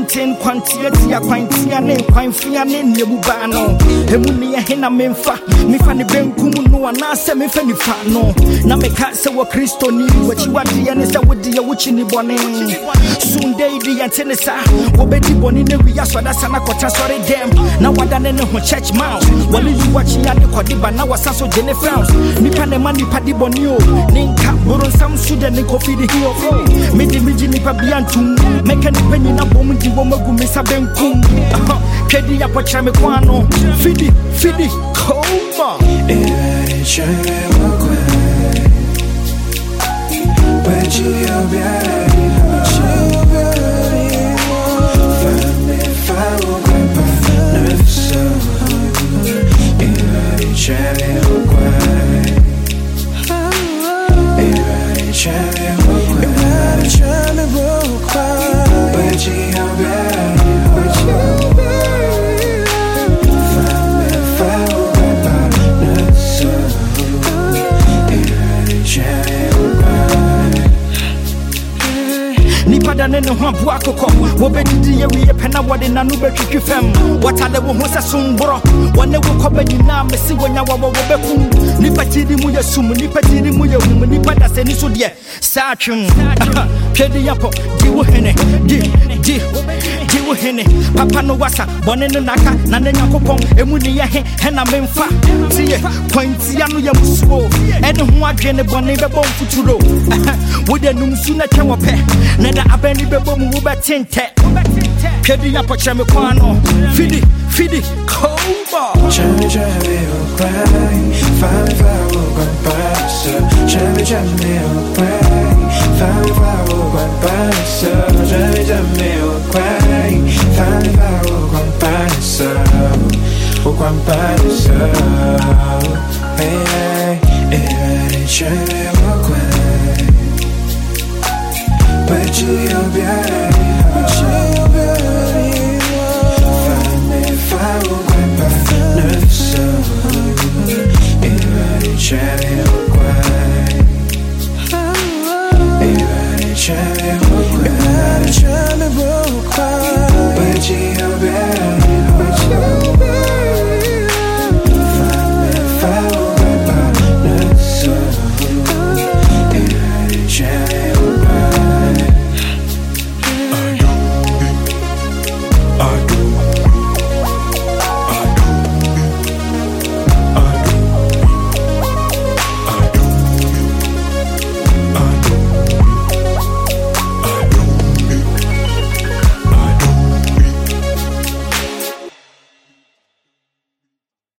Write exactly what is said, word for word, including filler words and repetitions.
Quantin, Quantia, Quantia, Quanfia, Nebubano, Emunia Hena Memfa, Mifani Benkumu, and Nasa Mifani Fano, Nameka Sawa Christo, what you are the Anissa with the Witchini Bonnet. Soon day the Antenessa, Obedi Bonine, Yaswada Sanakota, sorry, damn. Now what I know church mouth. While you watching at the Kodiba, now was also Jenny Frowns. Nipane Mani Padi Bonio, Ninka, Buron Sam Sudan, Nikofi the Hero. Midi Mijini Pabiantum, make any penny na woman, the woman who miss a benkum. Kedi Apachamiquano, Fidi, Fidi, Coma. But you are very, Nipadane no ho buakoko wo bedidi ye we pena wode na no betwitwi fam watade wo ho sesumbro wone wo kobani na mesi wonya wo wo bekum nipatidi mu yesum nipatidi mu yewum nipada seni so de saatwem twedi yapo di wo hene di di di wo hene papa no wasa bone no naka na na yakopon emu ne ye he na memfa tie kwantia no yamusuo ene ho adwene bone bebo mfuturo wo de numsu na twa pe na da abani bebo mu wo betente twedi yapo chame kwano fidi fidi Coma. Chame chame oh cry, fine fire oh pasa. Chame chame oh cry, fine fire oh pasa. Chame chame oh cry, fine fire oh pasa. Oh pasa. Hey.